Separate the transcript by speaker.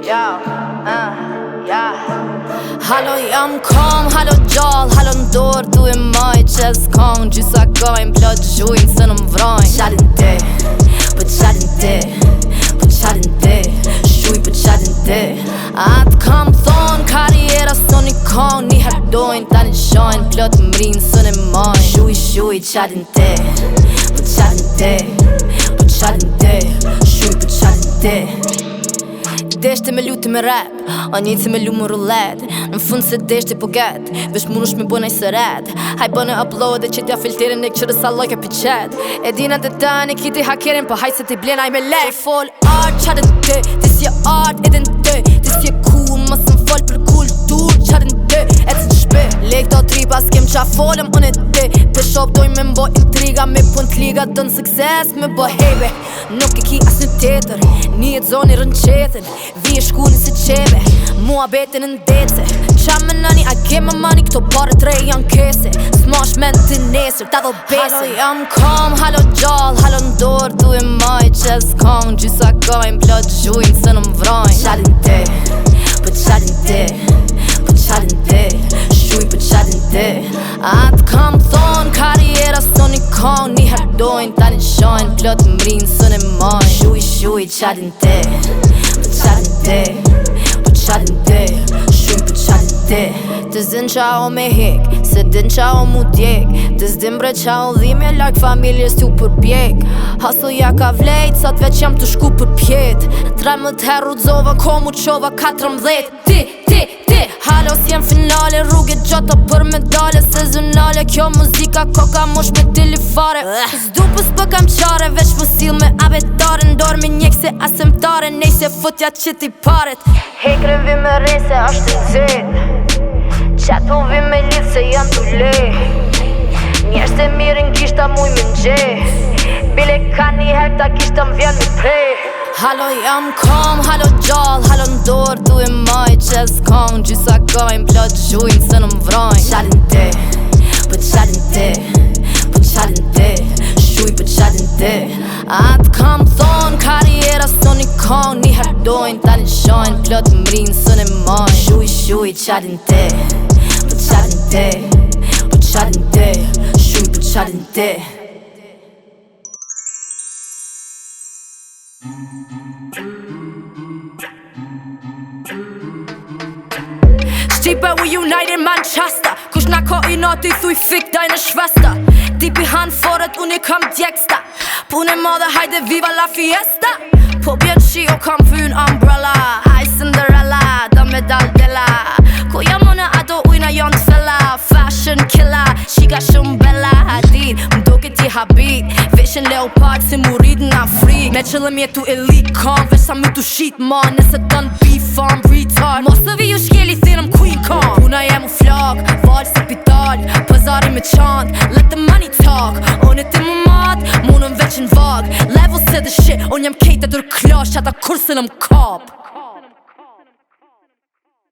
Speaker 1: Hallå jam kom, hallå gjall, hallå ndor du e maj qes kong Gjysa gajn, plot gjujnë së nëm vrojnë Qalin te, po qalin te, po qalin te Shuj po qalin te Atë kam thonë, karriera son i kong Një herdojnë, ta një shojnë, plot mrinë së në mojnë Shuj, qalin te, po qalin te, po qalin te Shuj po qalin te Deshte me luti me rap, a njëci me lu më rullet Në fund se deshte po get, vesh munush me bënaj së red Haj bëne upload e që t'ja filterin e këqërë sa lojke pi qet E dina të tani kiti hakerin, po haj se ti blenaj me lek Që fol art, qarin te, ti si art edhin te Ti si cool, mës më fol për kultur, qarin te E të në shpe, lek to tripa s'kem qa folëm unë e te Për shop doj me mbo intriga, me pun t'liga dënë sukses Me bo hebe, nuk e ki as një tjetër Një e zoni rënqethin Vi e shkullin si qeve Mua betin në ndece Qa me nani, a ke më mani Këto pare tre janë kese Smash men të nesër, ta dho bese Halo jam kom, halo gjall, halo ndor Du e maj qes kong Gjysa gajn, plot gjujnë së në më vrojnë Qalin te, po qalin te, po qalin te Shuj po qalin te Atë kam thonë, karriera son i kong Një herdojnë, ta një shojnë Plot mrinë së në mojnë Shuj, qalin te qalin te, po qalin te, shuj po qalin te Të zdin qa o me hek, se din qa o mu djek Të zdin bre qa o dhimje lark familjes t'ju për pjek Haso ja ka vlejt, sot veç jam të shku për pjet 13 herë udzova, ko mu qova 14 Ti, halo s'jem finale, rrugët gjata për medale Sezonale, kjo muzika koka mosh me dili fare S'du pës për kam qare, veç më sil me abetare Ndor me njek se asemtare, nej se futja që ti paret Hekren vi me rej se ashtë të zet Qat po vi me lidh se janë t'u le Njerë se mirin gishta muj me nxe Bile ka një hek ta gishta m'vjen me prej Halo jam kom, halo gjall, halo ndor Du e maj qes kong Gjysa gajn, plot gjujnë së në më vrojnë Qalin te, po qalin te, po qalin te Shuj po qalin te Atë kam thonë, karriera son i kong Një herdojnë, ta një shojnë Plot mrinë së në mojnë Shuj, qalin te, po qalin te, po qalin te Shuj po qalin te Shqipe u United Manchester Kush na ko i nati thuj fik daj në shvesta Tipi han foret unë i kam djeksta Pune madhe hajde viva la fiesta Po bjen shi o kam fyn umbrella Aj Cinderella, da me dal della Ko jam une ato ujna jon t'fella Fashion killer, shika shumë bella Hadid, mdoke ti habit Veshen leopard si mu rrit në Afrik Me qëllëm jetu elite kong Vesh sa më tu shit ma Nëse dën beef farm retard Mos të vi ju shkeli thinëm queen kong Puna jem u flok, val si pital Pazari me qant, let the money talk Unë ti më mat, munëm veç në vag Level se the shit, unë jem kejt e dur klosh Qata kursën më kap